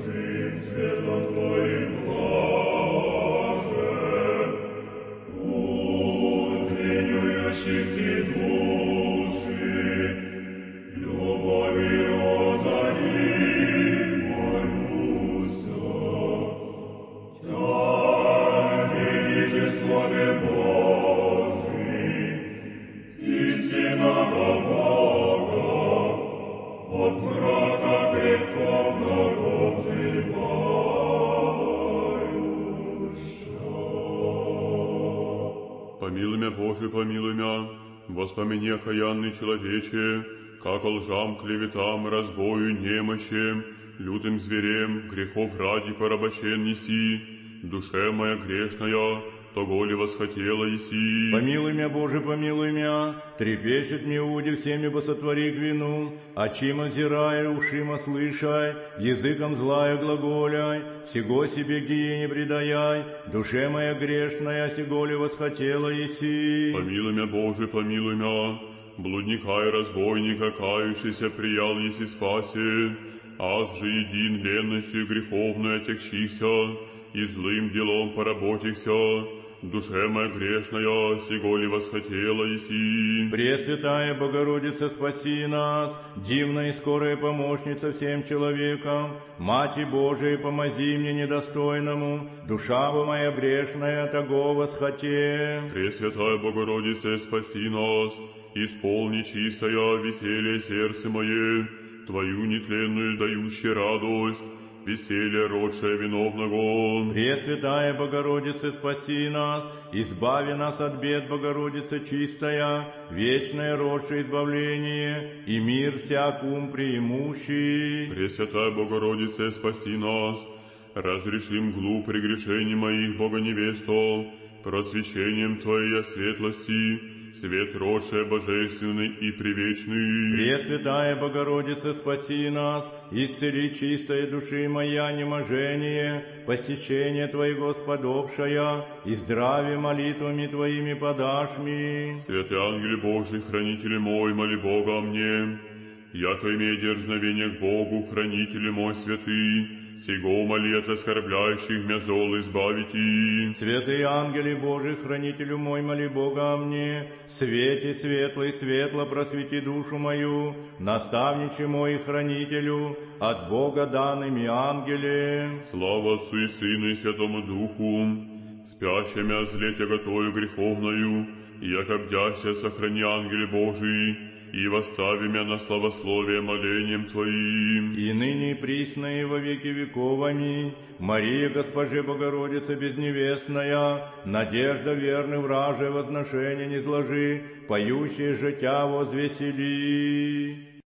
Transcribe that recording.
Помилуй мя, Боже, помилуй мя, воспомини окаянный человече, как лжам, клеветам, разбою, немощем, лютым зверем, грехов ради порабощен неси, душе моя грешная, того ли восхотела еси. Помилуй мя, Боже, помилуй мя, трепещет мне уди всеми босотвори к вину, очима взирая, ушима слышай, языком злая глаголяй, сего себе гие не предаяй, душе моя грешная, сего ли восхотела еси. Помилуй мя, Боже, помилуй мя, блудника и разбойника, кающийся приял еси спасе, аз же един ленностью греховной отекщихся, и злым делом поработихся, душе моя грешная, сего ли восхотела еси. Пресвятая Богородица, спаси нас, дивная и скорая помощница всем человекам, Мати Божией, помози мне недостойному, душа вы моя грешная, того восхоте. Пресвятая Богородица, спаси нас, исполни чистое веселье сердце мое, Твою нетленную дающую радость, веселье родшее виновного. Пресвятая Богородица, спаси нас, избави нас от бед, Богородица чистая, вечное родшее избавление, и мир всяк ум преимущий. Пресвятая Богородица, спаси нас, разрешим глуп прегрешений моих, Бога невесто, просвещением Твоей светлости, свет родшее божественный и привечный. Пресвятая Богородица, спаси нас, исцели чистой души моя неможение, посещение Твоего сподобшая, и здравие молитвами Твоими подашь ми. Святый ангел Божий, хранитель мой, моли Бога о мне, яко имея дерзновение к Богу, хранитель мой святый, сего моли от оскорбляющих мя зол избавите. Святый ангеле Божий, хранителю мой, моли Бога о мне, свете светлый, светло просвети душу мою, наставниче мой хранителю, от Бога данными ангеле. Слава Отцу и Сыну и Святому Духу, спящим о зле тяготою греховною, яко бдяся сохрани ангеле Божий, и восстави мя на славословие молением Твоим. И ныне и присно и во веки веков. Аминь. Мария, Госпоже Богородица безневестная, надежда верный враже возношения не зложи, поющие життя возвесели.